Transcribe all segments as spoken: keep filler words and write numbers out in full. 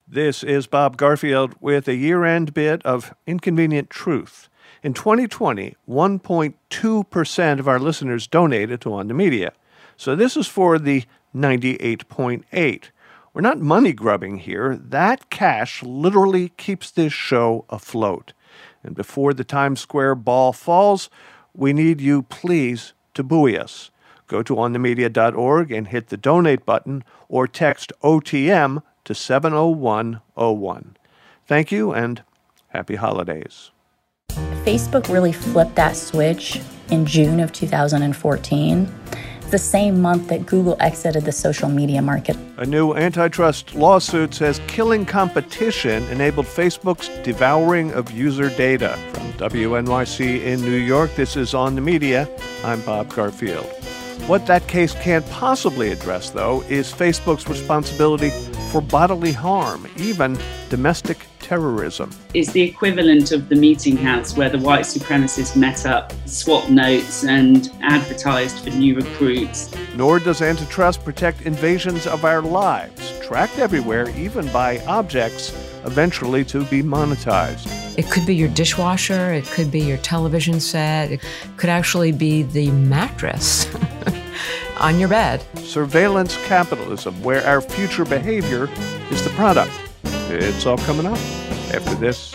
This is Bob Garfield with a year-end bit of inconvenient truth. In twenty twenty, one point two percent of our listeners donated to On the Media. So this is for the ninety-eight point eight. We're not money grubbing here. That cash literally keeps this show afloat. And before the Times Square ball falls, we need you, please, to buoy us. Go to on the media dot org and hit the donate button or text O T M to seven oh one oh one. Thank you and happy holidays. Facebook really flipped that switch in June of two thousand fourteen. It's the same month that Google exited the social media market. A new antitrust lawsuit says killing competition enabled Facebook's devouring of user data. From W N Y C in New York, this is On the Media. I'm Bob Garfield. What that case can't possibly address, though, is Facebook's responsibility for bodily harm, even domestic terrorism. It's the equivalent of the meeting house where the white supremacists met up, swapped notes, and advertised for new recruits. Nor does antitrust protect invasions of our lives, tracked everywhere, even by objects, eventually to be monetized. It could be your dishwasher, it could be your television set, it could actually be the mattress on your bed. Surveillance capitalism, where our future behavior is the product. It's all coming up after this.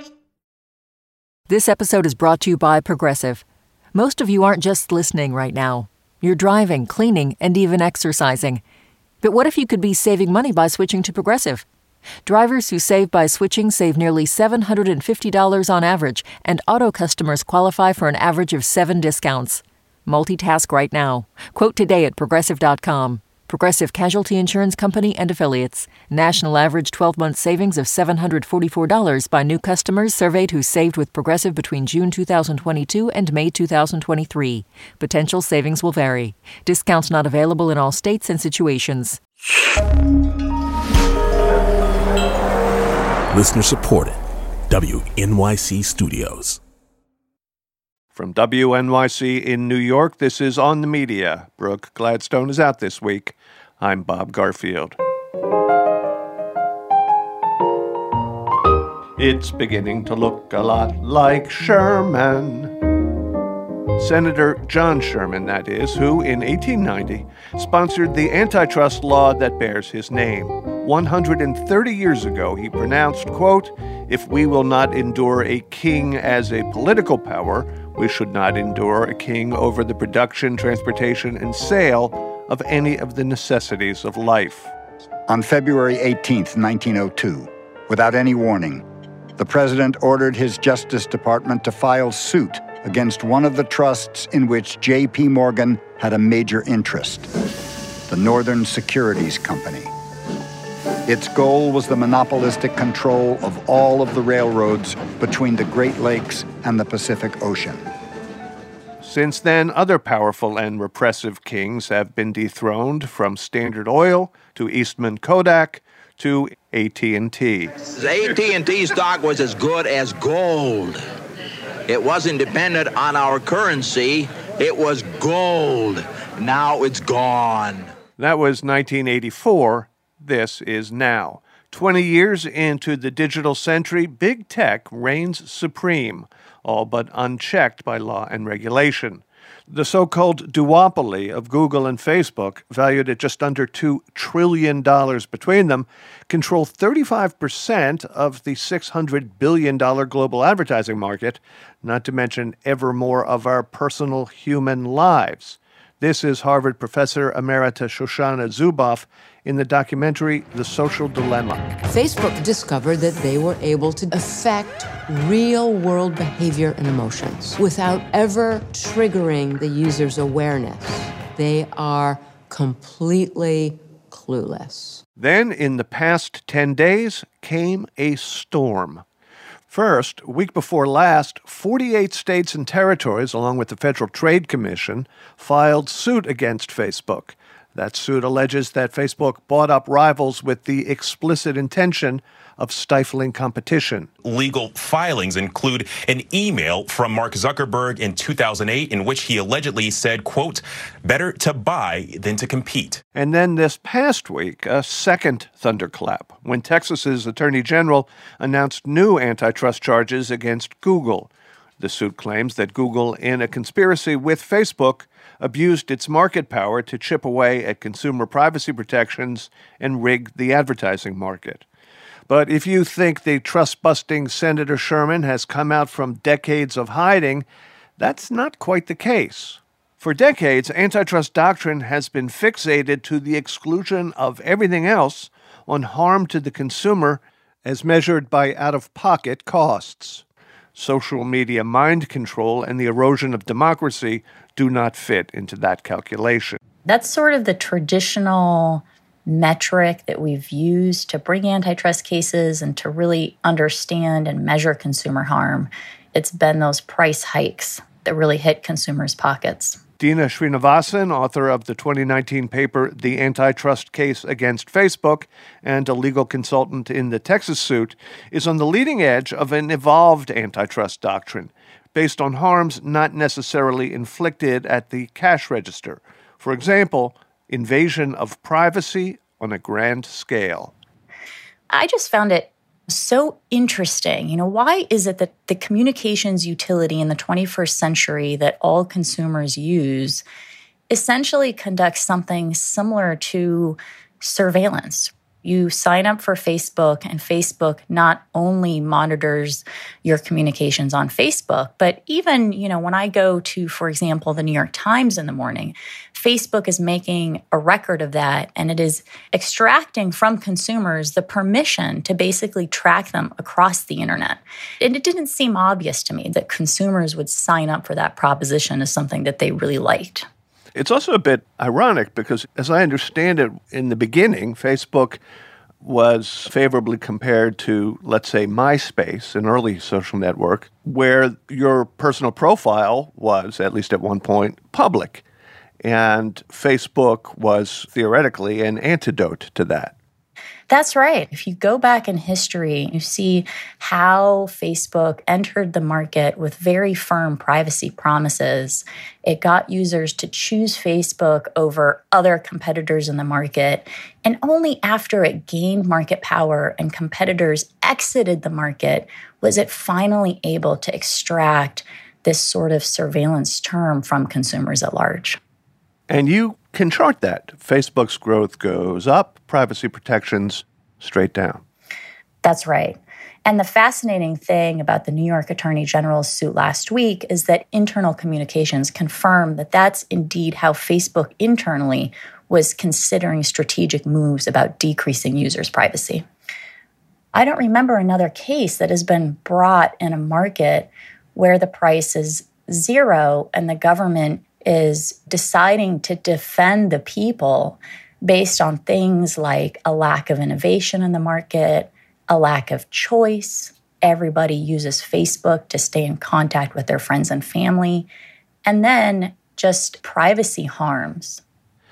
This episode is brought to you by Progressive. Most of you aren't just listening right now. You're driving, cleaning, and even exercising. But what if you could be saving money by switching to Progressive? Drivers who save by switching save nearly seven hundred fifty dollars on average, and auto customers qualify for an average of seven discounts. Multitask right now. Quote today at Progressive dot com. Progressive Casualty Insurance Company and Affiliates. National average twelve-month savings of seven hundred forty-four dollars by new customers surveyed who saved with Progressive between June two thousand twenty-two and May two thousand twenty-three. Potential savings will vary. Discounts not available in all states and situations. Listener supported. W N Y C Studios. From W N Y C in New York, this is On the Media. Brooke Gladstone is out this week. I'm Bob Garfield. It's beginning to look a lot like Sherman. Senator John Sherman, that is, who in eighteen ninety sponsored the antitrust law that bears his name. one hundred thirty years ago, he pronounced, quote, "If we will not endure a king as a political power, we should not endure a king over the production, transportation, and sale of any of the necessities of life." On February eighteenth, nineteen oh two, without any warning, the president ordered his Justice Department to file suit against one of the trusts in which J P. Morgan had a major interest, the Northern Securities Company. Its goal was the monopolistic control of all of the railroads between the Great Lakes and the Pacific Ocean. Since then, other powerful and repressive kings have been dethroned, from Standard Oil to Eastman Kodak to A T and T. The A T and T stock was as good as gold. It wasn't dependent on our currency. It was gold. Now it's gone. That was nineteen eighty-four. This is now. Twenty years into the digital century, big tech reigns supreme, all but unchecked by law and regulation. The so-called duopoly of Google and Facebook, valued at just under two trillion dollars between them, control thirty-five percent of the six hundred billion dollars global advertising market, not to mention ever more of our personal human lives. This is Harvard professor emerita Shoshana Zuboff in the documentary The Social Dilemma. Facebook discovered that they were able to affect real-world behavior and emotions without ever triggering the user's awareness. They are completely clueless. Then, in the past ten days, came a storm. First, a week before last, forty-eight states and territories, along with the Federal Trade Commission, filed suit against Facebook. That suit alleges that Facebook bought up rivals with the explicit intention of stifling competition. Legal filings include an email from Mark Zuckerberg in two thousand eight in which he allegedly said, quote, better to buy than to compete. And then this past week, a second thunderclap when Texas's Attorney General announced new antitrust charges against Google. The suit claims that Google, in a conspiracy with Facebook, abused its market power to chip away at consumer privacy protections and rig the advertising market. But if you think the trust-busting Senator Sherman has come out from decades of hiding, that's not quite the case. For decades, antitrust doctrine has been fixated to the exclusion of everything else on harm to the consumer as measured by out-of-pocket costs. Social media mind control and the erosion of democracy do not fit into that calculation. That's sort of the traditional metric that we've used to bring antitrust cases and to really understand and measure consumer harm. It's been those price hikes that really hit consumers' pockets. Dina Srinivasan, author of the twenty nineteen paper The Antitrust Case Against Facebook and a legal consultant in the Texas suit, is on the leading edge of an evolved antitrust doctrine based on harms not necessarily inflicted at the cash register. For example, invasion of privacy on a grand scale. I just found it so interesting. You know, why is it that the communications utility in the twenty-first century that all consumers use essentially conducts something similar to surveillance? You sign up for Facebook, and Facebook not only monitors your communications on Facebook, but even, you know, when I go to, for example, the New York Times in the morning, Facebook is making a record of that, and it is extracting from consumers the permission to basically track them across the internet. And it didn't seem obvious to me that consumers would sign up for that proposition as something that they really liked. It's also a bit ironic because, as I understand it, in the beginning, Facebook was favorably compared to, let's say, MySpace, an early social network, where your personal profile was, at least at one point, public. And Facebook was theoretically an antidote to that. That's right. If you go back in history, you see how Facebook entered the market with very firm privacy promises. It got users to choose Facebook over other competitors in the market. And only after it gained market power and competitors exited the market was it finally able to extract this sort of surveillance term from consumers at large. And you can chart that. Facebook's growth goes up, privacy protections straight down. That's right. And the fascinating thing about the New York Attorney General's suit last week is that internal communications confirm that that's indeed how Facebook internally was considering strategic moves about decreasing users' privacy. I don't remember another case that has been brought in a market where the price is zero and the government is deciding to defend the people based on things like a lack of innovation in the market, a lack of choice. Everybody uses Facebook to stay in contact with their friends and family, and then just privacy harms.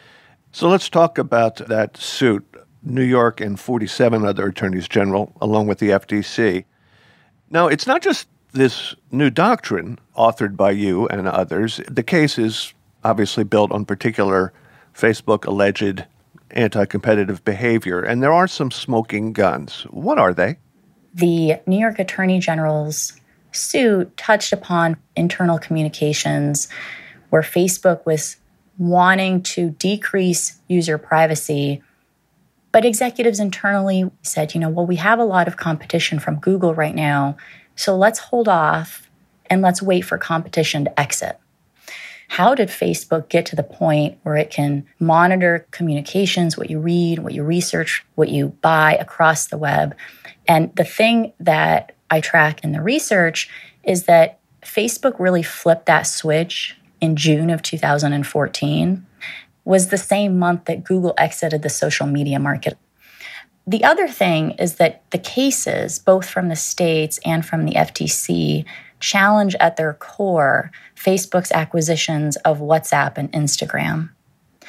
So let's talk about that suit. New York and forty-seven other attorneys general, along with the F T C. Now, it's not just this new doctrine authored by you and others. The case is obviously built on particular Facebook alleged anti-competitive behavior, and there are some smoking guns. What are they? The New York Attorney General's suit touched upon internal communications where Facebook was wanting to decrease user privacy, but executives internally said, you know, well, we have a lot of competition from Google right now, so let's hold off and let's wait for competition to exit. How did Facebook get to the point where it can monitor communications, what you read, what you research, what you buy across the web? And the thing that I track in the research is that Facebook really flipped that switch in June of two thousand fourteen, was the same month that Google exited the social media market. The other thing is that the cases, both from the states and from the F T C, challenge at their core Facebook's acquisitions of WhatsApp and Instagram.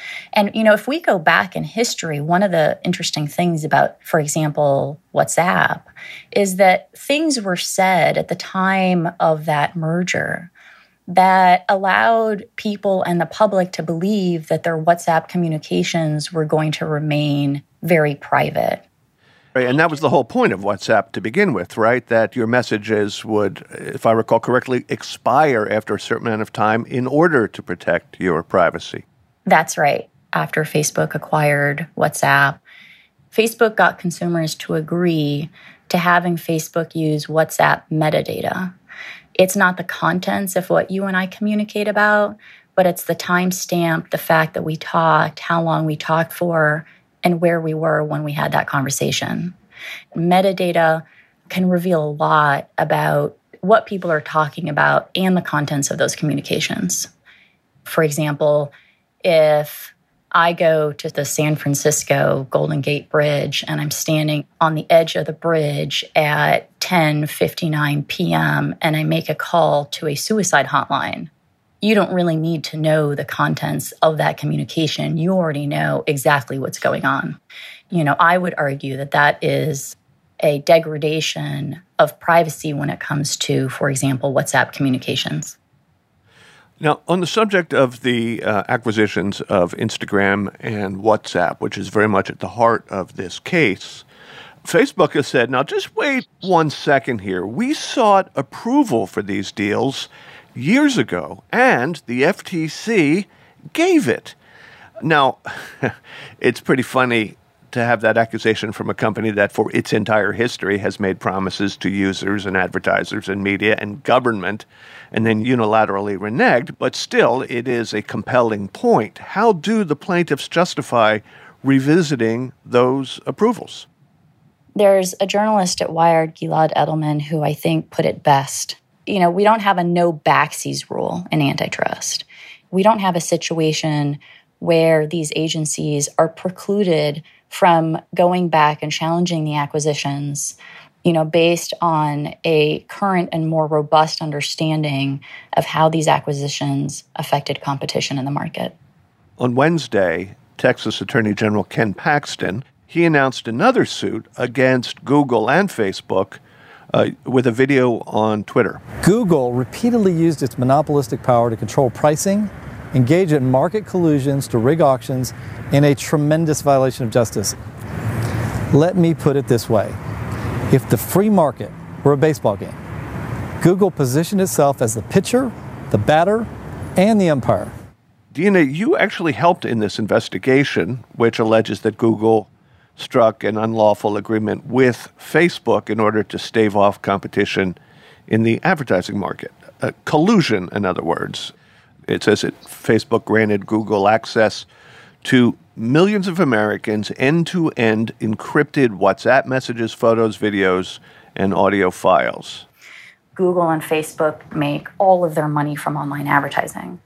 And, you know, if we go back in history, one of the interesting things about, for example, WhatsApp, is that things were said at the time of that merger that allowed people and the public to believe that their WhatsApp communications were going to remain very private. Right, and that was the whole point of WhatsApp to begin with, right? That your messages would, if I recall correctly, expire after a certain amount of time in order to protect your privacy. That's right. After Facebook acquired WhatsApp, Facebook got consumers to agree to having Facebook use WhatsApp metadata. It's not the contents of what you and I communicate about, but it's the timestamp, the fact that we talked, how long we talked for, and where we were when we had that conversation. Metadata can reveal a lot about what people are talking about and the contents of those communications. For example, if I go to the San Francisco Golden Gate Bridge and I'm standing on the edge of the bridge at ten fifty-nine p.m. and I make a call to a suicide hotline, you don't really need to know the contents of that communication. You already know exactly what's going on. You know, I would argue that that is a degradation of privacy when it comes to, for example, WhatsApp communications. Now, on the subject of the uh, acquisitions of Instagram and WhatsApp, which is very much at the heart of this case, Facebook has said, now just wait one second here. We sought approval for these deals years ago, and the F T C gave it. Now, it's pretty funny to have that accusation from a company that for its entire history has made promises to users and advertisers and media and government and then unilaterally reneged, but still it is a compelling point. How do the plaintiffs justify revisiting those approvals? There's a journalist at Wired, Gilad Edelman, who I think put it best. You know, we don't have a no backsies rule in antitrust. We don't have a situation where these agencies are precluded from going back and challenging the acquisitions, you know, based on a current and more robust understanding of how these acquisitions affected competition in the market. On Wednesday, Texas Attorney General Ken Paxton, he announced another suit against Google and Facebook uh, with a video on Twitter. Google repeatedly used its monopolistic power to control pricing, engage in market collusions to rig auctions, in a tremendous violation of justice. Let me put it this way. If the free market were a baseball game, Google positioned itself as the pitcher, the batter, and the umpire. Dina, you actually helped in this investigation, which alleges that Google struck an unlawful agreement with Facebook in order to stave off competition in the advertising market. Uh, collusion, in other words. It says that Facebook granted Google access to millions of Americans' end-to-end encrypted WhatsApp messages, photos, videos, and audio files. Google and Facebook make all of their money from online advertising.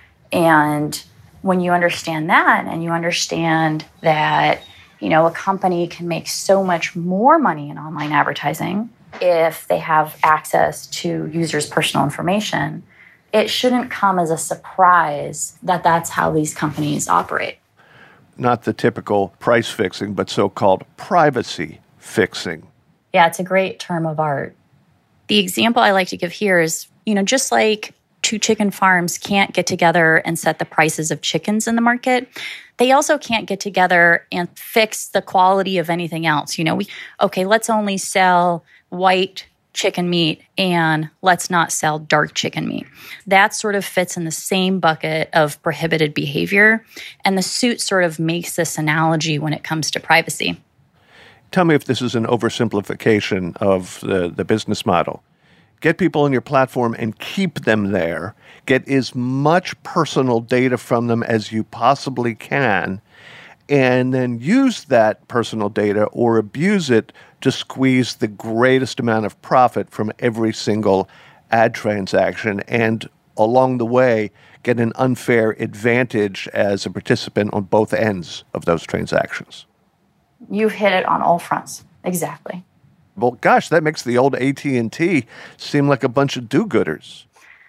And when you understand that, and you understand that, you know, a company can make so much more money in online advertising if they have access to users' personal information, it shouldn't come as a surprise that that's how these companies operate. Not the typical price fixing, but so-called privacy fixing. Yeah, it's a great term of art. The example I like to give here is, you know, just like two chicken farms can't get together and set the prices of chickens in the market, they also can't get together and fix the quality of anything else. You know, we, okay, let's only sell white chicken meat and let's not sell dark chicken meat. That sort of fits in the same bucket of prohibited behavior. And the suit sort of makes this analogy when it comes to privacy. Tell me if this is an oversimplification of the, the business model. Get people on your platform and keep them there. Get as much personal data from them as you possibly can, and then use that personal data or abuse it to squeeze the greatest amount of profit from every single ad transaction, and along the way, get an unfair advantage as a participant on both ends of those transactions. You've hit it on all fronts. Exactly. Well, gosh, that makes the old A T and T seem like a bunch of do-gooders.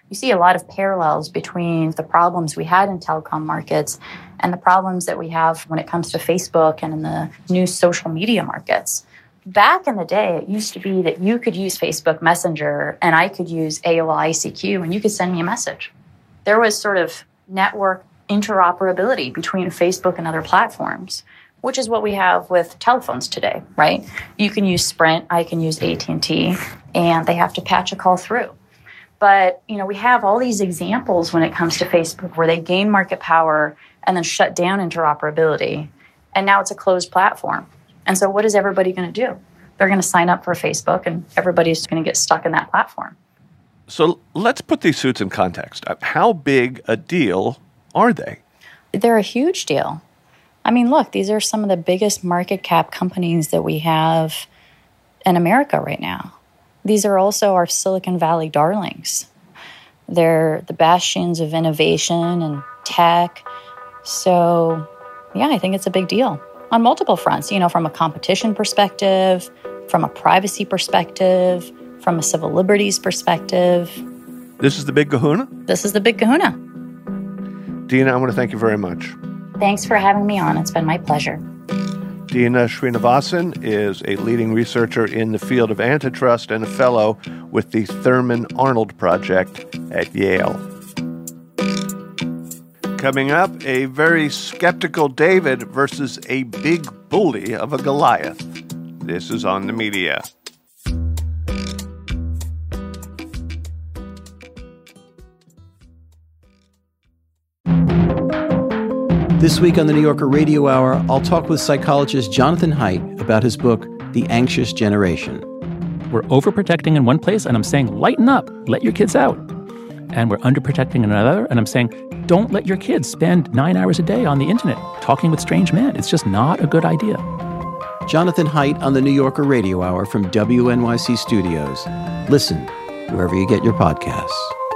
You see a lot of parallels between the problems we had in telecom markets and the problems that we have when it comes to Facebook and in the new social media markets. Back in the day, it used to be that you could use Facebook Messenger and I could use A O L I C Q and you could send me a message. There was sort of network interoperability between Facebook and other platforms, which is what we have with telephones today, right? You can use Sprint, I can use A T and T, and they have to patch a call through. But, you know, we have all these examples when it comes to Facebook where they gain market power and then shut down interoperability. And now it's a closed platform. And so what is everybody going to do? They're going to sign up for Facebook and everybody's going to get stuck in that platform. So let's put these suits in context. How big a deal are they? They're a huge deal. I mean, look, these are some of the biggest market cap companies that we have in America right now. These are also our Silicon Valley darlings. They're the bastions of innovation and tech. So, yeah, I think it's a big deal on multiple fronts, you know, from a competition perspective, from a privacy perspective, from a civil liberties perspective. This is the Big Kahuna? This is the Big Kahuna. Dina, I want to thank you very much. Thanks for having me on. It's been my pleasure. Dina Srinivasan is a leading researcher in the field of antitrust and a fellow with the Thurman Arnold Project at Yale. Coming up, a very skeptical David versus a big bully of a Goliath. This is On the Media. This week on the New Yorker Radio Hour, I'll talk with psychologist Jonathan Haidt about his book, The Anxious Generation. We're overprotecting in one place, and I'm saying, lighten up, let your kids out. And we're underprotecting in another, and I'm saying, don't let your kids spend nine hours a day on the internet talking with strange men. It's just not a good idea. Jonathan Haidt on the New Yorker Radio Hour from W N Y C Studios. Listen wherever you get your podcasts.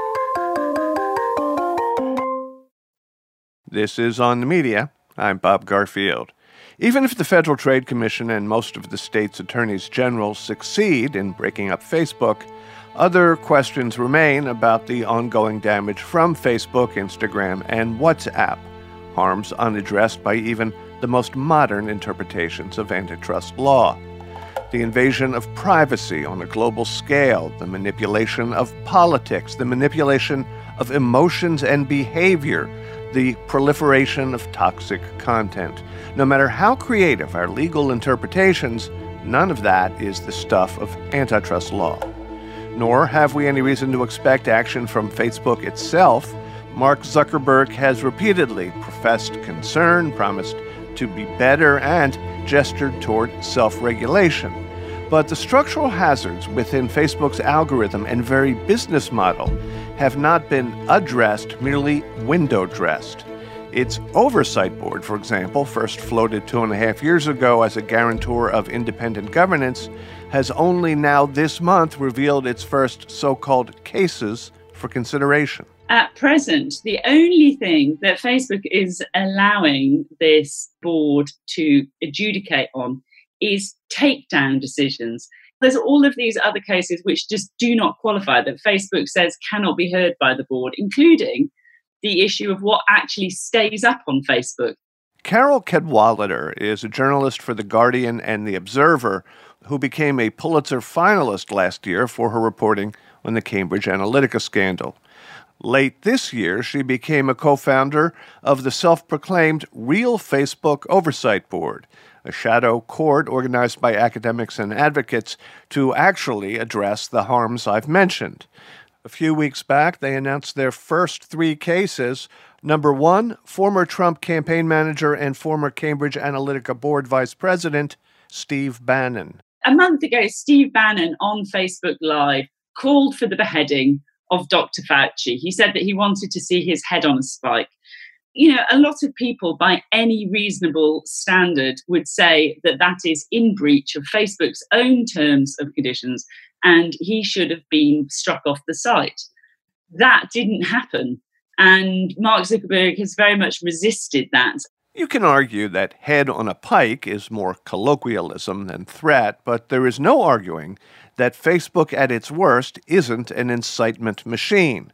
This is On the Media. I'm Bob Garfield. Even if the Federal Trade Commission and most of the state's attorneys general succeed in breaking up Facebook, other questions remain about the ongoing damage from Facebook, Instagram, and WhatsApp, harms unaddressed by even the most modern interpretations of antitrust law. The invasion of privacy on a global scale, the manipulation of politics, the manipulation of emotions and behavior, the proliferation of toxic content. No matter how creative our legal interpretations, none of that is the stuff of antitrust law. Nor have we any reason to expect action from Facebook itself. Mark Zuckerberg has repeatedly professed concern, promised to be better, and gestured toward self-regulation. But the structural hazards within Facebook's algorithm and very business model have not been addressed, merely window-dressed. Its oversight board, for example, first floated two and a half years ago as a guarantor of independent governance, has only now this month revealed its first so-called cases for consideration. At present, the only thing that Facebook is allowing this board to adjudicate on is takedown decisions. There's all of these other cases which just do not qualify, that Facebook says cannot be heard by the board, including the issue of what actually stays up on Facebook. Carol Cadwalader is a journalist for The Guardian and The Observer who became a Pulitzer finalist last year for her reporting on the Cambridge Analytica scandal. Late this year, she became a co-founder of the self-proclaimed Real Facebook Oversight Board, a shadow court organized by academics and advocates to actually address the harms I've mentioned. A few weeks back, they announced their first three cases. Number one, former Trump campaign manager and former Cambridge Analytica board vice president, Steve Bannon. A month ago, Steve Bannon on Facebook Live called for the beheading of Doctor Fauci. He said that he wanted to see his head on a spike. You know, a lot of people by any reasonable standard would say that that is in breach of Facebook's own terms and conditions, and he should have been struck off the site. That didn't happen. And Mark Zuckerberg has very much resisted that. You can argue that head on a pike is more colloquialism than threat, but there is no arguing that Facebook at its worst isn't an incitement machine.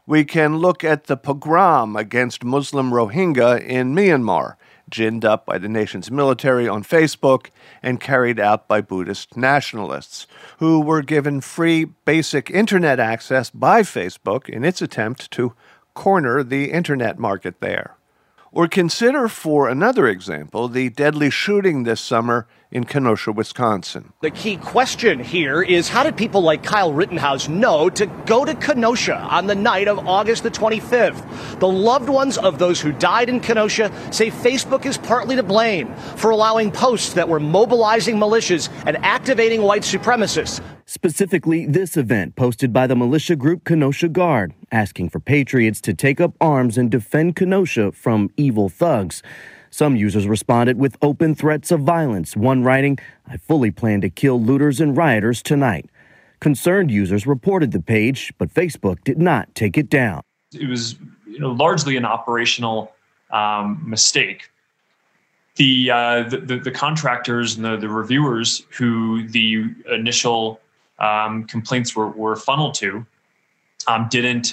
We can look at the pogrom against Muslim Rohingya in Myanmar, ginned up by the nation's military on Facebook and carried out by Buddhist nationalists, who were given free basic internet access by Facebook in its attempt to corner the internet market there. Or consider, for another example, the deadly shooting this summer in Kenosha, Wisconsin. The key question here is, how did people like Kyle Rittenhouse know to go to Kenosha on the night of August the twenty-fifth? The loved ones of those who died in Kenosha say Facebook is partly to blame for allowing posts that were mobilizing militias and activating white supremacists. Specifically, this event posted by the militia group Kenosha Guard, asking for patriots to take up arms and defend Kenosha from evil thugs. Some users responded with open threats of violence, one writing, "I fully plan to kill looters and rioters tonight." Concerned users reported the page, but Facebook did not take it down. It was, you know, largely an operational um, mistake. The, uh, the, the the contractors and the, the reviewers who the initial um, complaints were, were funneled to um, didn't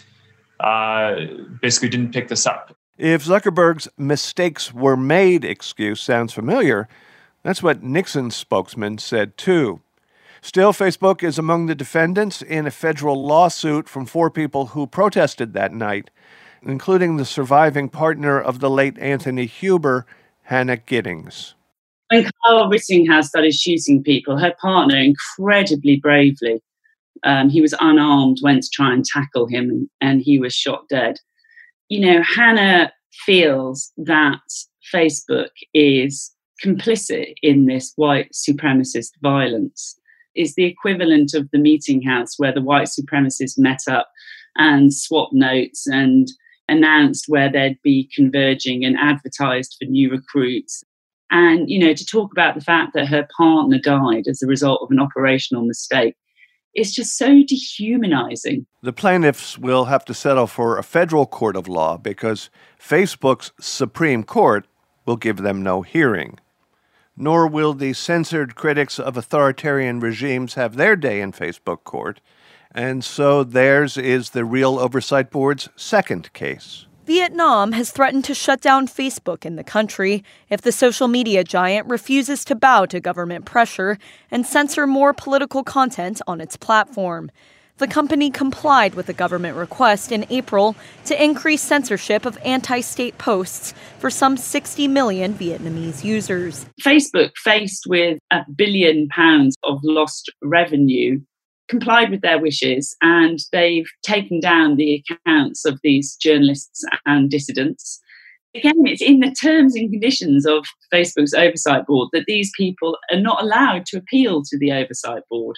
uh, basically didn't pick this up. If Zuckerberg's mistakes were made excuse sounds familiar, that's what Nixon's spokesman said too. Still, Facebook is among the defendants in a federal lawsuit from four people who protested that night, including the surviving partner of the late Anthony Huber, Hannah Giddings. When Kyle Rittenhouse started shooting people, her partner incredibly bravely, um, he was unarmed, went to try and tackle him, and, and he was shot dead. You know, Hannah feels that Facebook is complicit in this white supremacist violence. It's the equivalent of the meeting house where the white supremacists met up and swapped notes and announced where they'd be converging and advertised for new recruits. And, you know, to talk about the fact that her partner died as a result of an operational mistake, it's just so dehumanizing. The plaintiffs will have to settle for a federal court of law because Facebook's Supreme Court will give them no hearing. Nor will the censored critics of authoritarian regimes have their day in Facebook court, and so theirs is the Real Oversight Board's second case. Vietnam has threatened to shut down Facebook in the country if the social media giant refuses to bow to government pressure and censor more political content on its platform. The company complied with the government request in April to increase censorship of anti-state posts for some sixty million Vietnamese users. Facebook, faced with a billion pounds of lost revenue, complied with their wishes, and they've taken down the accounts of these journalists and dissidents. Again, it's in the terms and conditions of Facebook's oversight board that these people are not allowed to appeal to the oversight board.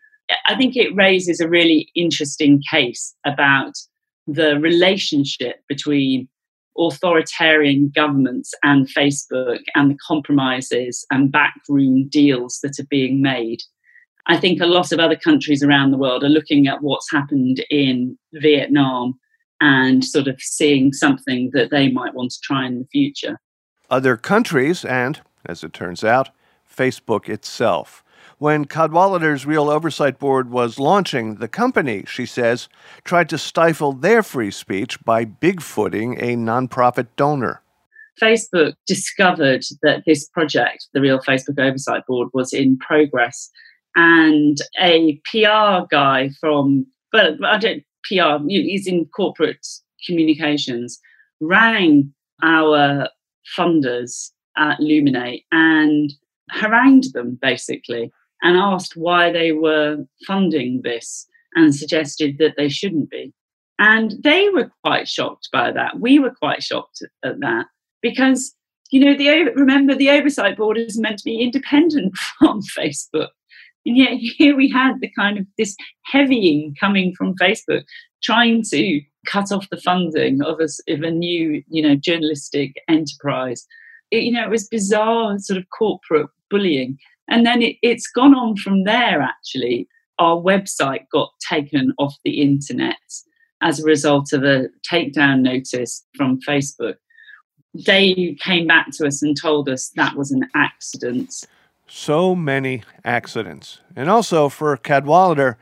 I think it raises a really interesting case about the relationship between authoritarian governments and Facebook and the compromises and backroom deals that are being made. I think a lot of other countries around the world are looking at what's happened in Vietnam and sort of seeing something that they might want to try in the future. Other countries and, as it turns out, Facebook itself. When Cadwallader's Real Oversight Board was launching, the company, she says, tried to stifle their free speech by bigfooting a nonprofit donor. Facebook discovered that this project, the Real Facebook Oversight Board, was in progress. And a P R guy from, well, I don't, P R, he's in corporate communications, rang our funders at Luminate and harangued them, basically, and asked why they were funding this and suggested that they shouldn't be. And they were quite shocked by that. We were quite shocked at that because, you know, the remember, the Oversight Board is meant to be independent from Facebook. And yet here we had the kind of this heavying coming from Facebook, trying to cut off the funding of a, of a new, you know, journalistic enterprise. It, you know, it was bizarre sort of corporate bullying. And then it, it's gone on from there, actually. Our website got taken off the internet as a result of a takedown notice from Facebook. They came back to us and told us that was an accident. So many accidents. And also for Cadwallader,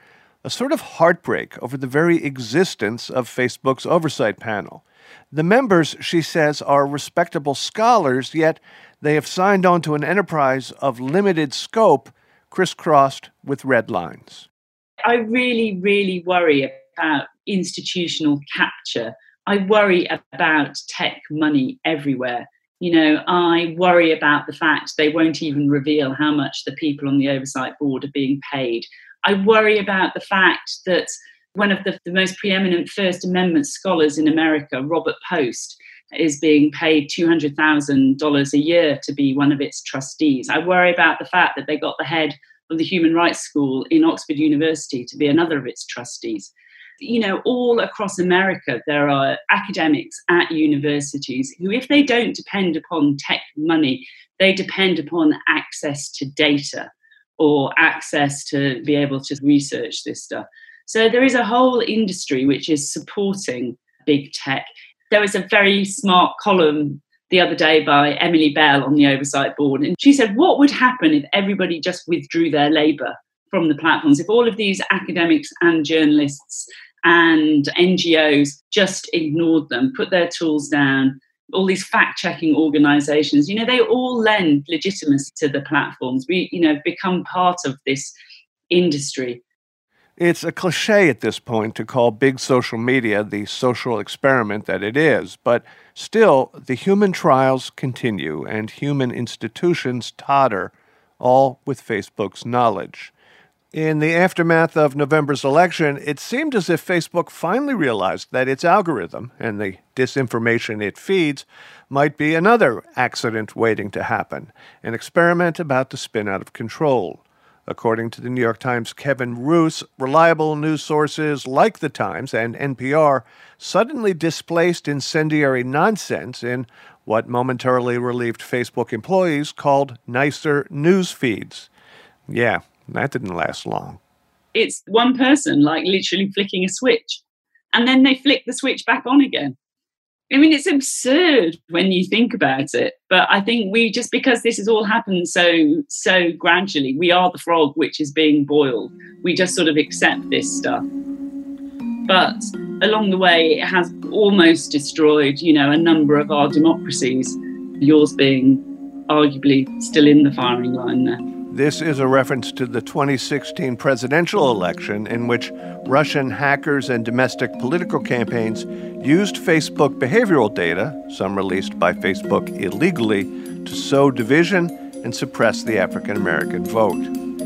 a sort of heartbreak over the very existence of Facebook's oversight panel. The members, she says, are respectable scholars, yet they have signed on to an enterprise of limited scope, crisscrossed with red lines. I really, really worry about institutional capture. I worry about tech money everywhere. You know, I worry about the fact they won't even reveal how much the people on the oversight board are being paid. I worry about the fact that one of the, the most preeminent First Amendment scholars in America, Robert Post, is being paid two hundred thousand dollars a year to be one of its trustees. I worry about the fact that they got the head of the Human Rights School in Oxford University to be another of its trustees. You know, all across America, there are academics at universities who, if they don't depend upon tech money, they depend upon access to data or access to be able to research this stuff. So there is a whole industry which is supporting big tech. There was a very smart column the other day by Emily Bell on the Oversight Board, and she said, what would happen if everybody just withdrew their labour from the platforms, if all of these academics and journalists and N G Os just ignored them, put their tools down, all these fact-checking organisations, you know, they all lend legitimacy to the platforms. We, you know, become part of this industry. It's a cliche at this point to call big social media the social experiment that it is, but still, the human trials continue and human institutions totter, all with Facebook's knowledge. In the aftermath of November's election, it seemed as if Facebook finally realized that its algorithm and the disinformation it feeds might be another accident waiting to happen, an experiment about to spin out of control. According to the New York Times' Kevin Roose, reliable news sources like The Times and N P R suddenly displaced incendiary nonsense in what momentarily relieved Facebook employees called nicer news feeds. Yeah, that didn't last long. It's one person, like literally flicking a switch, and then they flick the switch back on again. I mean, it's absurd when you think about it. But I think we, just because this has all happened so, so gradually, we are the frog which is being boiled. We just sort of accept this stuff. But along the way, it has almost destroyed, you know, a number of our democracies, yours being arguably still in the firing line there. This is a reference to the twenty sixteen presidential election in which Russian hackers and domestic political campaigns used Facebook behavioral data, some released by Facebook illegally, to sow division and suppress the African American vote.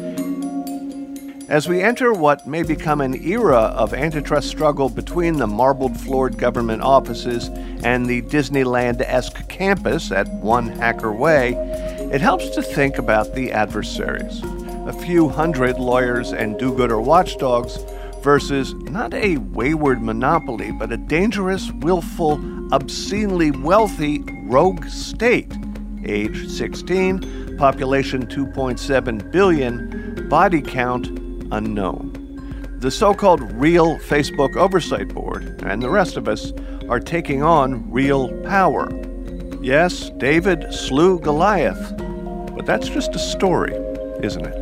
As we enter what may become an era of antitrust struggle between the marbled-floored government offices and the Disneyland-esque campus at One Hacker Way, it helps to think about the adversaries. A few hundred lawyers and do-gooder watchdogs versus not a wayward monopoly, but a dangerous, willful, obscenely wealthy rogue state. Age sixteen, population two point seven billion, body count unknown. The so-called real Facebook Oversight Board and the rest of us are taking on real power. Yes, David slew Goliath, but that's just a story, isn't it?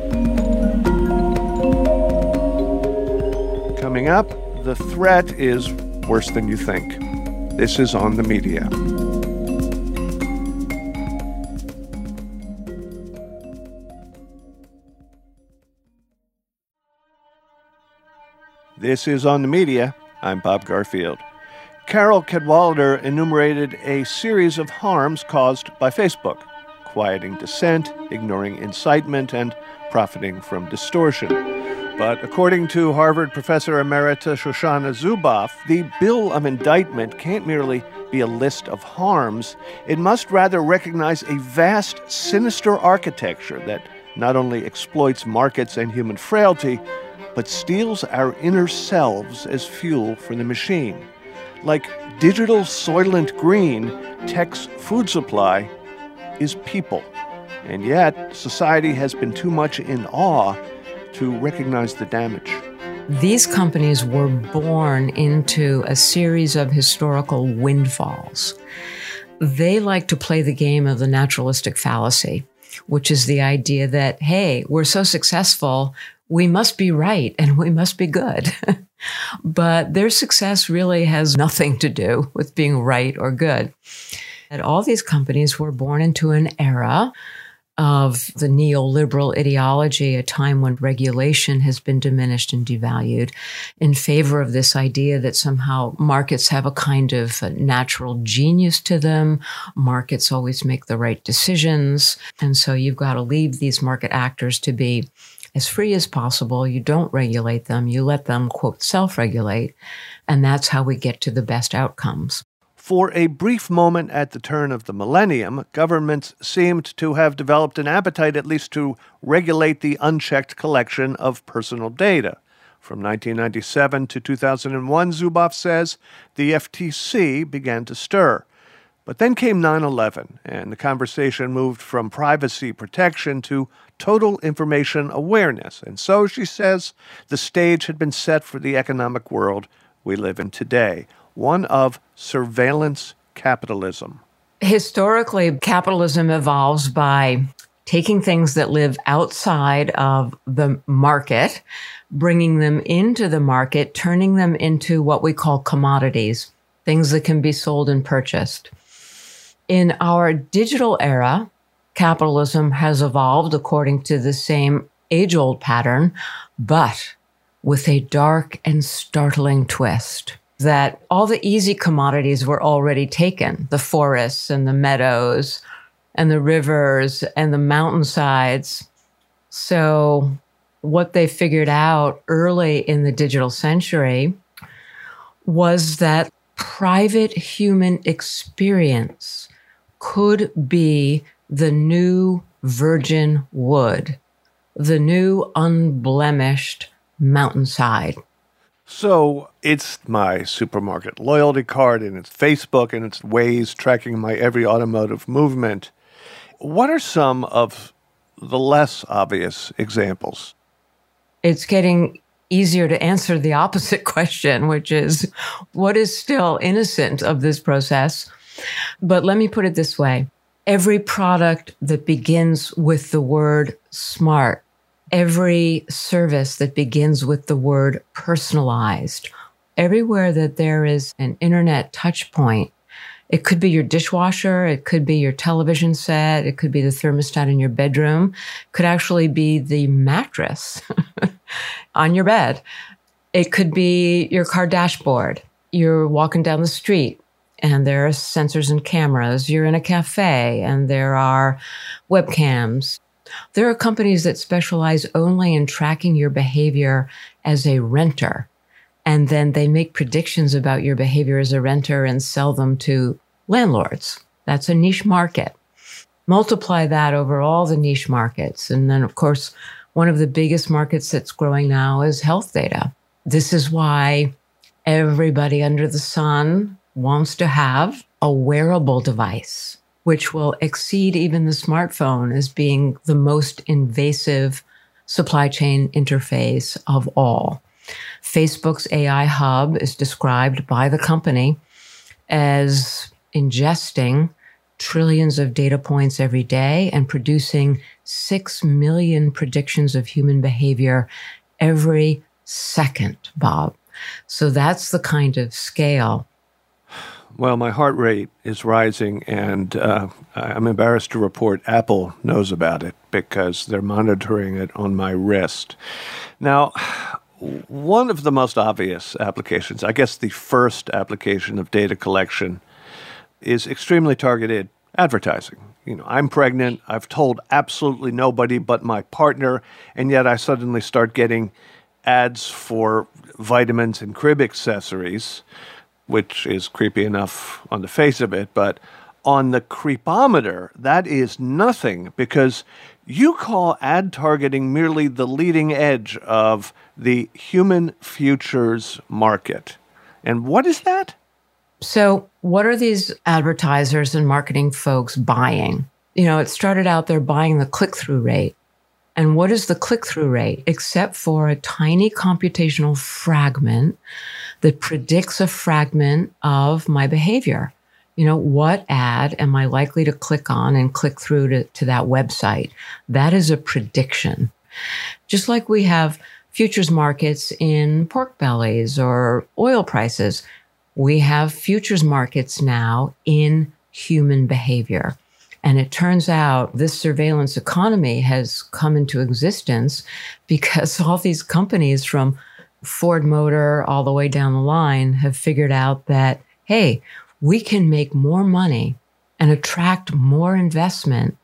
Coming up, the threat is worse than you think. This is On the Media. This is On the Media. I'm Bob Garfield. Carol Cadwalder enumerated a series of harms caused by Facebook: quieting dissent, ignoring incitement, and profiting from distortion. But according to Harvard professor emerita Shoshana Zuboff, the bill of indictment can't merely be a list of harms. It must rather recognize a vast, sinister architecture that not only exploits markets and human frailty, but steals our inner selves as fuel for the machine. Like digital Soylent Green, tech's food supply is people. And yet, society has been too much in awe to recognize the damage. These companies were born into a series of historical windfalls. They like to play the game of the naturalistic fallacy, which is the idea that, hey, we're so successful, we must be right and we must be good. But their success really has nothing to do with being right or good. And all these companies were born into an era of the neoliberal ideology, a time when regulation has been diminished and devalued, in favor of this idea that somehow markets have a kind of a natural genius to them. Markets always make the right decisions. And so you've got to leave these market actors to be as free as possible. You don't regulate them. You let them, quote, self-regulate. And that's how we get to the best outcomes. For a brief moment at the turn of the millennium, governments seemed to have developed an appetite at least to regulate the unchecked collection of personal data. From nineteen ninety-seven to two thousand one, Zuboff says, the F T C began to stir. But then came nine eleven, and the conversation moved from privacy protection to total information awareness. And so, she says, the stage had been set for the economic world we live in today, one of surveillance capitalism. Historically, capitalism evolves by taking things that live outside of the market, bringing them into the market, turning them into what we call commodities, things that can be sold and purchased. In our digital era, capitalism has evolved according to the same age-old pattern, but with a dark and startling twist. That all the easy commodities were already taken, the forests and the meadows and the rivers and the mountainsides. So what they figured out early in the digital century was that private human experience could be the new virgin wood, the new unblemished mountainside. So it's my supermarket loyalty card, and it's Facebook, and it's Waze tracking my every automotive movement. What are some of the less obvious examples? It's getting easier to answer the opposite question, which is, what is still innocent of this process? But let me put it this way. Every product that begins with the word smart, every service that begins with the word personalized, everywhere that there is an internet touch point, it could be your dishwasher, it could be your television set, it could be the thermostat in your bedroom, it could actually be the mattress on your bed. It could be your car dashboard. You're walking down the street and there are sensors and cameras. You're in a cafe and there are webcams. There are companies that specialize only in tracking your behavior as a renter, and then they make predictions about your behavior as a renter and sell them to landlords. That's a niche market. Multiply that over all the niche markets. And then, of course, one of the biggest markets that's growing now is health data. This is why everybody under the sun wants to have a wearable device, which will exceed even the smartphone as being the most invasive supply chain interface of all. Facebook's A I hub is described by the company as ingesting trillions of data points every day and producing six million predictions of human behavior every second, Bob. So that's the kind of scale. Well, my heart rate is rising, and uh, I'm embarrassed to report Apple knows about it because they're monitoring it on my wrist. Now, one of the most obvious applications, I guess the first application of data collection, is extremely targeted advertising. You know, I'm pregnant, I've told absolutely nobody but my partner, and yet I suddenly start getting ads for vitamins and crib accessories, which is creepy enough on the face of it, but on the creepometer, that is nothing, because you call ad targeting merely the leading edge of the human futures market. And what is that? So what are these advertisers and marketing folks buying? You know, it started out they're buying the click-through rate. And what is the click-through rate except for a tiny computational fragment that predicts a fragment of my behavior? You know, what ad am I likely to click on and click through to, to that website? That is a prediction. Just like we have futures markets in pork bellies or oil prices, we have futures markets now in human behavior. And it turns out this surveillance economy has come into existence because all these companies from Ford Motor all the way down the line have figured out that, hey, we can make more money and attract more investment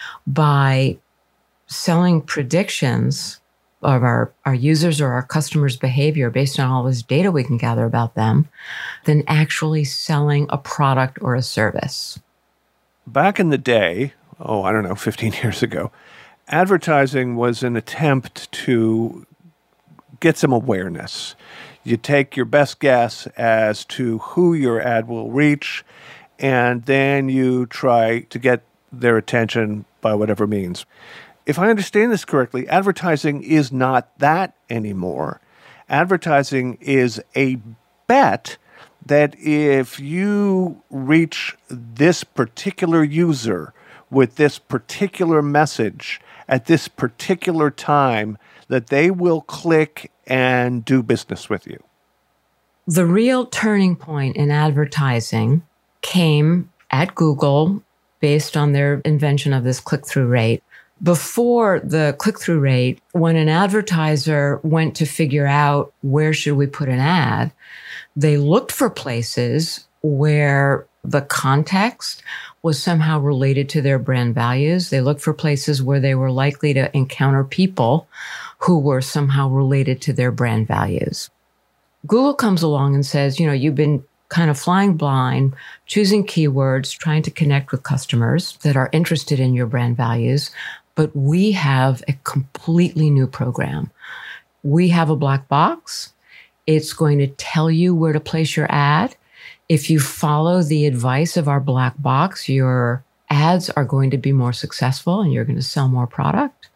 by selling predictions of our, our users or our customers' behavior based on all this data we can gather about them than actually selling a product or a service. Back in the day, oh, I don't know, fifteen years ago, advertising was an attempt to get some awareness. You take your best guess as to who your ad will reach, and then you try to get their attention by whatever means. If I understand this correctly, advertising is not that anymore. Advertising is a bet that if you reach this particular user with this particular message at this particular time, that they will click and do business with you. The real turning point in advertising came at Google based on their invention of this click-through rate. Before the click-through rate, when an advertiser went to figure out where should we put an ad, they looked for places where the context was somehow related to their brand values. They looked for places where they were likely to encounter people who were somehow related to their brand values. Google comes along and says, you know, you've been kind of flying blind, choosing keywords, trying to connect with customers that are interested in your brand values, but we have a completely new program. We have a black box. It's going to tell you where to place your ad. If you follow the advice of our black box, your ads are going to be more successful and you're going to sell more product.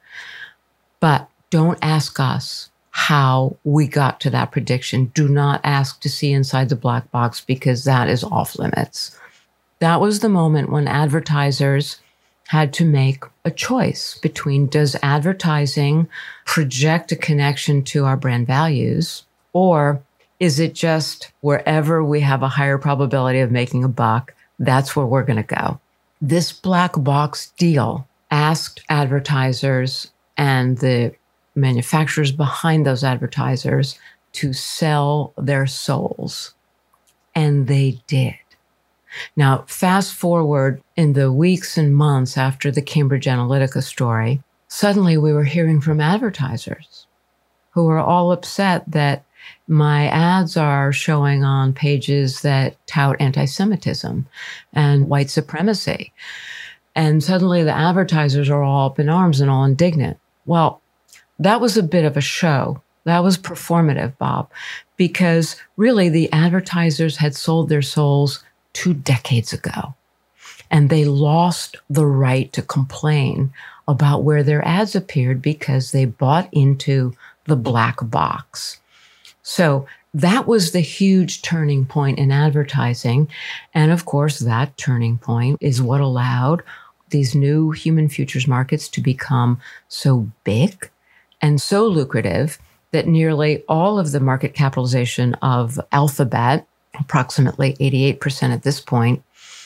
But don't ask us how we got to that prediction. Do not ask to see inside the black box because that is off limits. That was the moment when advertisers had to make a choice between, does advertising project a connection to our brand values, or is it just wherever we have a higher probability of making a buck, that's where we're going to go? This black box deal asked advertisers and the manufacturers behind those advertisers to sell their souls. And they did. Now, fast forward in the weeks and months after the Cambridge Analytica story, suddenly we were hearing from advertisers who were all upset that my ads are showing on pages that tout anti-Semitism and white supremacy. And suddenly the advertisers are all up in arms and all indignant. Well, that was a bit of a show. That was performative, Bob, because really the advertisers had sold their souls two decades ago. And they lost the right to complain about where their ads appeared because they bought into the black box. So that was the huge turning point in advertising. And of course, that turning point is what allowed these new human futures markets to become so big and so lucrative that nearly all of the market capitalization of Alphabet, approximately eighty-eight percent at this point,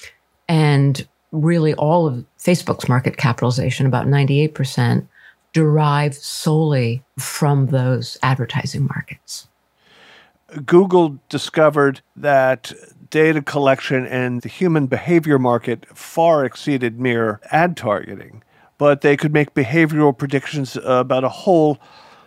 and really all of Facebook's market capitalization, about ninety-eight percent, derive solely from those advertising markets. Google discovered that data collection and the human behavior market far exceeded mere ad targeting, but they could make behavioral predictions about a whole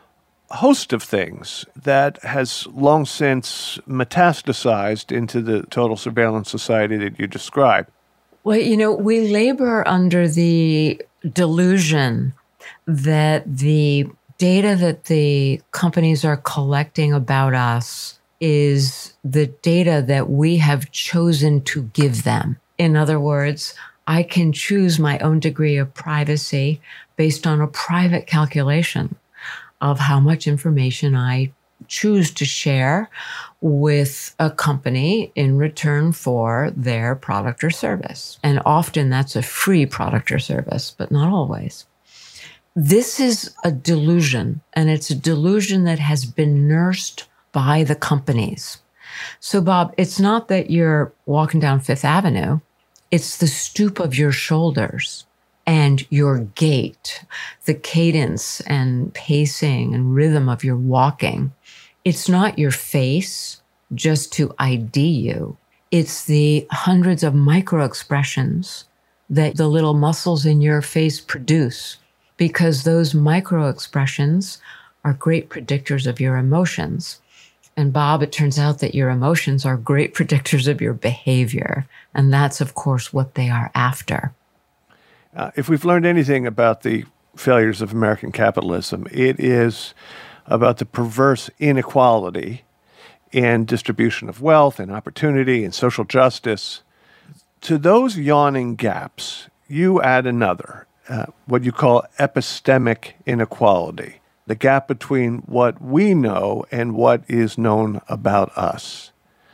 host of things that has long since metastasized into the total surveillance society that you describe. Well, you know, we labor under the delusion that the data that the companies are collecting about us is the data that we have chosen to give them. In other words, I can choose my own degree of privacy based on a private calculation of how much information I choose to share with a company in return for their product or service. And often that's a free product or service, but not always. This is a delusion, and it's a delusion that has been nursed by the companies. So, Bob, it's not that you're walking down Fifth Avenue. It's the stoop of your shoulders and your gait, the cadence and pacing and rhythm of your walking. It's not your face just to I D you. It's the hundreds of micro expressions that the little muscles in your face produce, because those micro expressions are great predictors of your emotions. And Bob, it turns out that your emotions are great predictors of your behavior. And that's, of course, what they are after. Uh, if we've learned anything about the failures of American capitalism, it is about the perverse inequality in distribution of wealth and opportunity and social justice. To those yawning gaps, you add another, uh, what you call epistemic inequality, the gap between what we know and what is known about us.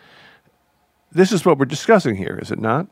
This is what we're discussing here, is it not?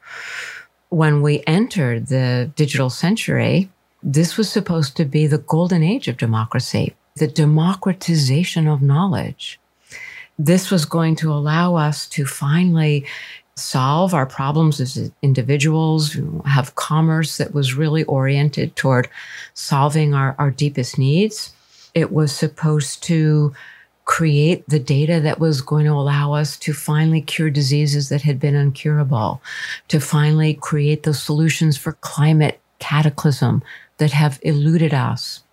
When we entered the digital century, this was supposed to be the golden age of democracy, the democratization of knowledge. This was going to allow us to finally solve our problems as individuals, have commerce that was really oriented toward solving our, our deepest needs. It was supposed to create the data that was going to allow us to finally cure diseases that had been incurable, to finally create the solutions for climate cataclysm that have eluded us.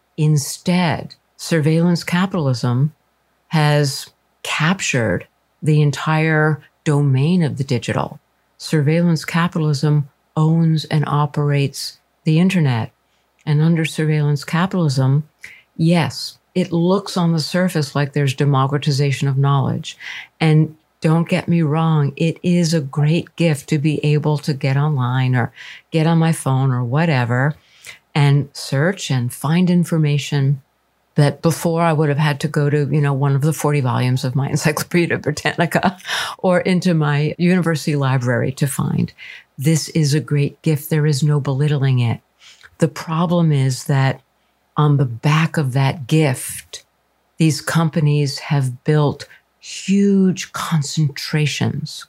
Instead, surveillance capitalism has captured the entire domain of the digital. Surveillance capitalism owns and operates the internet. And under surveillance capitalism, yes, it looks on the surface like there's democratization of knowledge. And don't get me wrong, it is a great gift to be able to get online or get on my phone or whatever and search and find information that before I would have had to go to, you know, one of the forty volumes of my Encyclopedia Britannica or into my university library to find. This is a great gift. There is no belittling it. The problem is that on the back of that gift, these companies have built huge concentrations.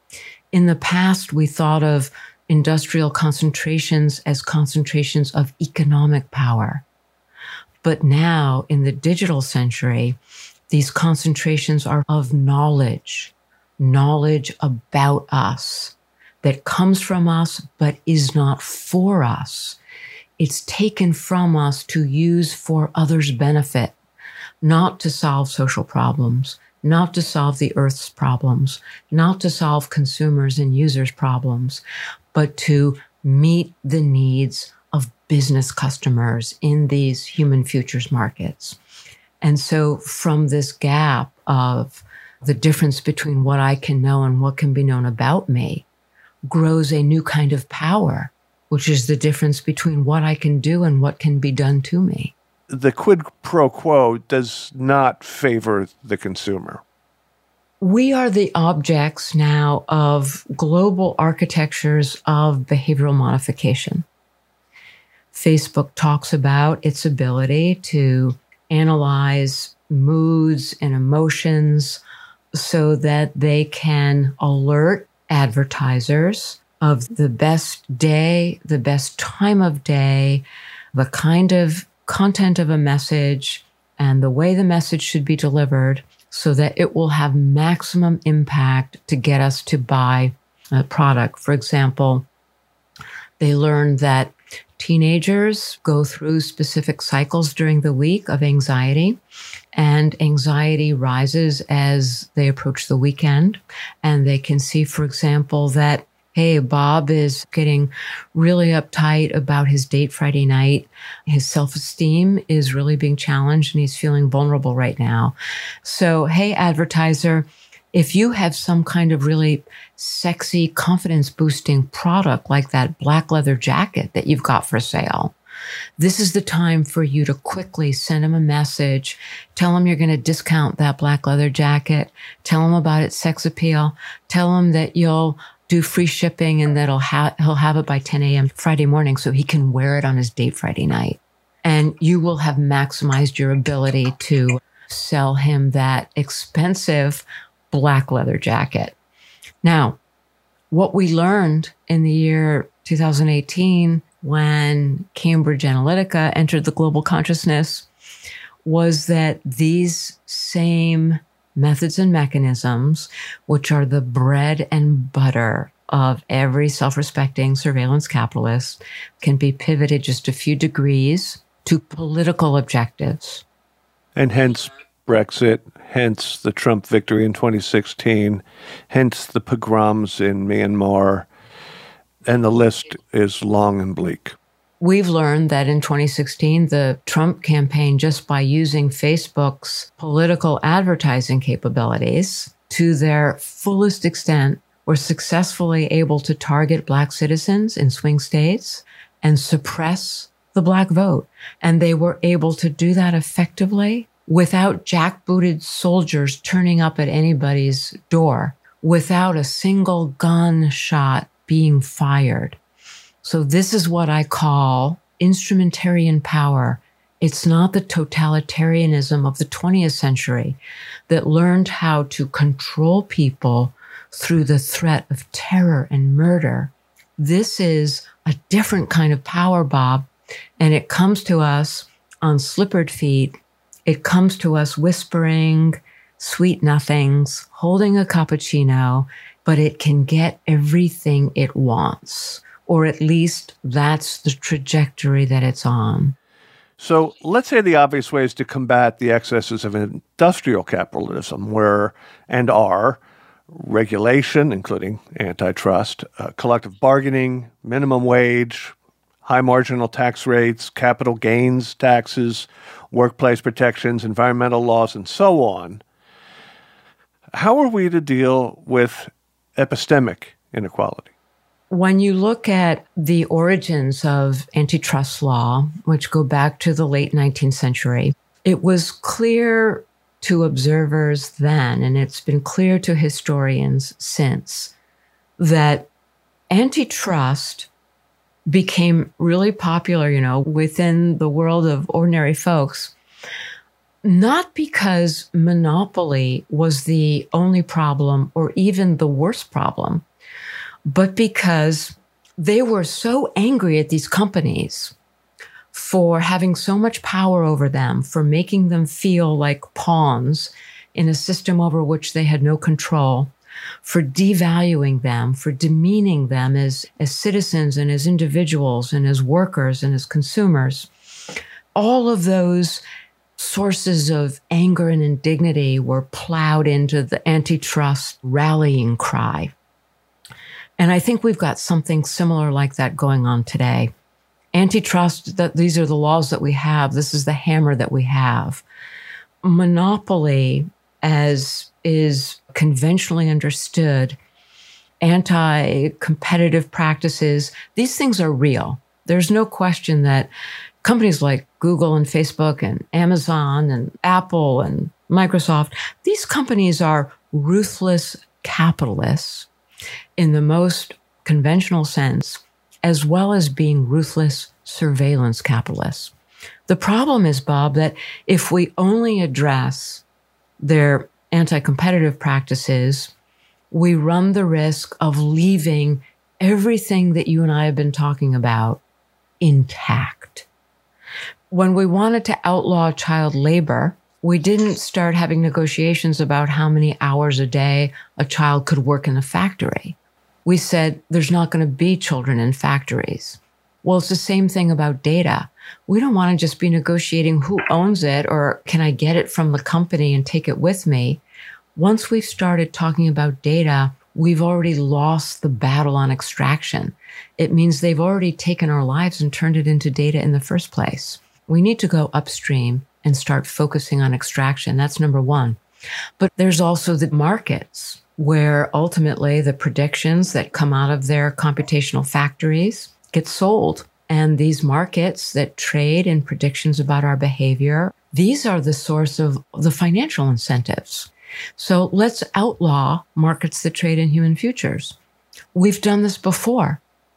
In the past, we thought of industrial concentrations as concentrations of economic power. But now, in the digital century, these concentrations are of knowledge, knowledge about us that comes from us but is not for us. It's taken from us to use for others' benefit, not to solve social problems, not to solve the Earth's problems, not to solve consumers' and users' problems, but to meet the needs of business customers in these human futures markets. And so from this gap of the difference between what I can know and what can be known about me grows a new kind of power, which is the difference between what I can do and what can be done to me. The quid pro quo does not favor the consumer. We are the objects now of global architectures of behavioral modification. Facebook talks about its ability to analyze moods and emotions so that they can alert advertisers of the best day, the best time of day, the kind of content of a message, and the way the message should be delivered so that it will have maximum impact to get us to buy a product. For example, they learned that teenagers go through specific cycles during the week of anxiety, and anxiety rises as they approach the weekend. And they can see, for example, that, hey, Bob is getting really uptight about his date Friday night. His self-esteem is really being challenged and he's feeling vulnerable right now. So, hey, advertiser, if you have some kind of really sexy, confidence-boosting product like that black leather jacket that you've got for sale, this is the time for you to quickly send him a message, tell him you're going to discount that black leather jacket, tell him about its sex appeal, tell him that you'll do free shipping and that he'll, ha- he'll have it by ten a.m. Friday morning so he can wear it on his date Friday night. and you will have maximized your ability to sell him that expensive black leather jacket. Now, what we learned in the year two thousand eighteen, when Cambridge Analytica entered the global consciousness, was that these same methods and mechanisms, which are the bread and butter of every self-respecting surveillance capitalist, can be pivoted just a few degrees to political objectives. And hence Brexit, hence the Trump victory in twenty sixteen, hence the pogroms in Myanmar, and the list is long and bleak. We've learned that in twenty sixteen, the Trump campaign, just by using Facebook's political advertising capabilities to their fullest extent, were successfully able to target Black citizens in swing states and suppress the Black vote. And they were able to do that effectively without jackbooted soldiers turning up at anybody's door, without a single gunshot being fired. So this is what I call instrumentarian power. It's not the totalitarianism of the twentieth century that learned how to control people through the threat of terror and murder. This is a different kind of power, Bob, and it comes to us on slippered feet. It comes to us whispering sweet nothings, holding a cappuccino, but it can get everything it wants, or at least that's the trajectory that it's on. So let's say the obvious ways to combat the excesses of industrial capitalism were and are regulation, including antitrust, uh, collective bargaining, minimum wage, high marginal tax rates, capital gains taxes, workplace protections, environmental laws, and so on. How are we to deal with epistemic inequality? When you look at the origins of antitrust law, which go back to the late nineteenth century, it was clear to observers then, and it's been clear to historians since, that antitrust became really popular, you know, within the world of ordinary folks, not because monopoly was the only problem or even the worst problem, but because they were so angry at these companies for having so much power over them, for making them feel like pawns in a system over which they had no control, for devaluing them, for demeaning them as, as citizens and as individuals and as workers and as consumers. All of those sources of anger and indignity were plowed into the antitrust rallying cry. And I think we've got something similar like that going on today. Antitrust, that these are the laws that we have. This is the hammer that we have. Monopoly, as is conventionally understood, anti-competitive practices, these things are real. There's no question that companies like Google and Facebook and Amazon and Apple and Microsoft, these companies are ruthless capitalists in the most conventional sense, as well as being ruthless surveillance capitalists. The problem is, Bob, that if we only address their anti-competitive practices, we run the risk of leaving everything that you and I have been talking about intact. When we wanted to outlaw child labor, we didn't start having negotiations about how many hours a day a child could work in a factory. We said there's not going to be children in factories. Well, it's the same thing about data. We don't want to just be negotiating who owns it or can I get it from the company and take it with me. Once we've started talking about data, we've already lost the battle on extraction. It means they've already taken our lives and turned it into data in the first place. We need to go upstream and start focusing on extraction. That's number one. But there's also the markets where ultimately the predictions that come out of their computational factories get sold. And these markets that trade in predictions about our behavior, these are the source of the financial incentives. So let's outlaw markets that trade in human futures. We've done this before.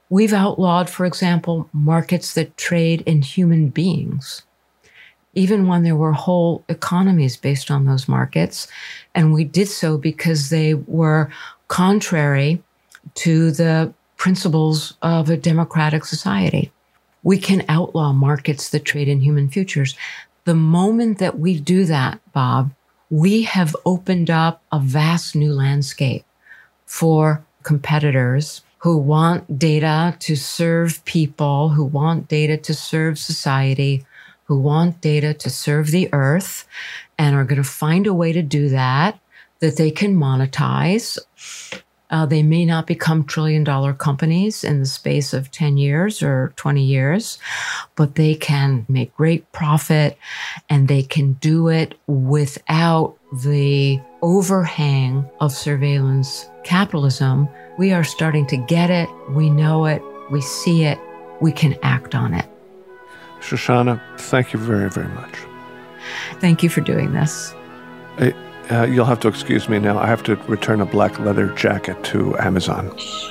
We've outlawed, for example, markets that trade in human beings, even when there were whole economies based on those markets. And we did so because they were contrary to the principles of a democratic society. We can outlaw markets that trade in human futures. The moment that we do that, Bob, we have opened up a vast new landscape for competitors who want data to serve people, who want data to serve society, who want data to serve the earth, and are going to find a way to do that, that they can monetize. Uh, they may not become trillion-dollar companies in the space of ten years or twenty years, but they can make great profit, and they can do it without the overhang of surveillance capitalism. We are starting to get it. We know it. We see it. We can act on it. Shoshana, thank you very, very much. Thank you for doing this. I, uh, you'll have to excuse me now. I have to return a black leather jacket to Amazon.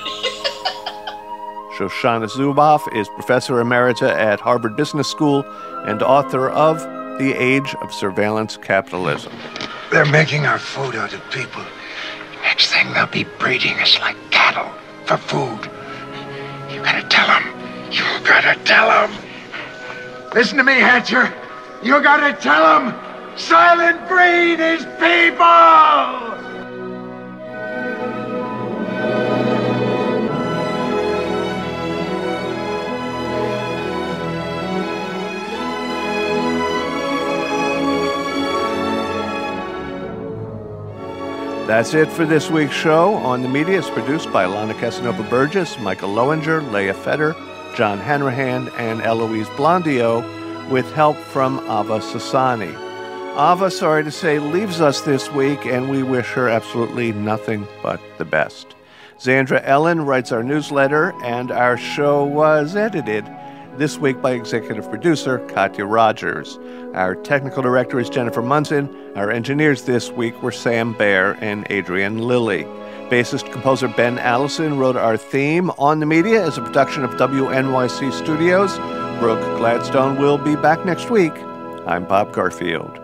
Shoshana Zuboff is professor emerita at Harvard Business School and author of The Age of Surveillance Capitalism. They're making our food out of people. Next thing, they'll be breeding us like cattle for food. You gotta tell them. You gotta tell them. Listen to me, Hatcher. You gotta tell them. Silent breed is people! That's it for this week's show. On the Media is produced by Alana Casanova Burgess, Michael Lowinger, Leah Feder, John Hanrahan, and Eloise Blondio, with help from Ava Sassani. Ava, sorry to say, leaves us this week, and we wish her absolutely nothing but the best. Zandra Ellen writes our newsletter, and our show was edited this week by executive producer Katya Rogers. Our technical director is Jennifer Munson. Our engineers this week were Sam Baer and Adrian Lilly. Bassist composer Ben Allison wrote our theme. On the Media is a production of W N Y C Studios. Brooke Gladstone will be back next week. I'm Bob Garfield.